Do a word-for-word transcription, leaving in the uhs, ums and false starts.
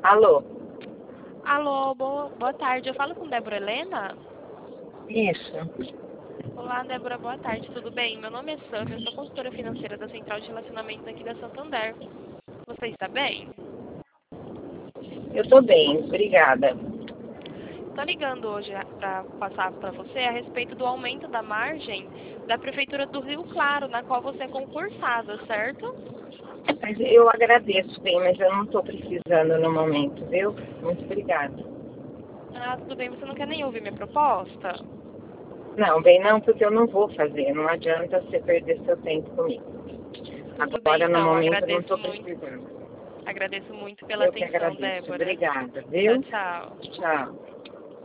Alô? Alô, boa, boa tarde. Eu falo com Débora Helena? Isso. Olá, Débora, boa tarde, tudo bem? Meu nome é Sam, eu sou consultora financeira da Central de Relacionamento aqui da Santander. Você está bem? Eu tô bem, obrigada. Estou ligando hoje para passar para você a respeito do aumento da margem da Prefeitura do Rio Claro, na qual você é concursada, certo? Mas eu agradeço bem, mas eu não tô precisando no momento, viu? Muito obrigada. Ah, tudo bem, você não quer nem ouvir minha proposta? Não, bem não, porque eu não vou fazer. Não adianta você perder seu tempo comigo. Tudo bem, Agora, no então, momento, eu não agradeço tô muito. precisando. Agradeço muito pela Eu que atenção, agradeço. Débora. Obrigada, Tchau, viu? tchau. Tchau.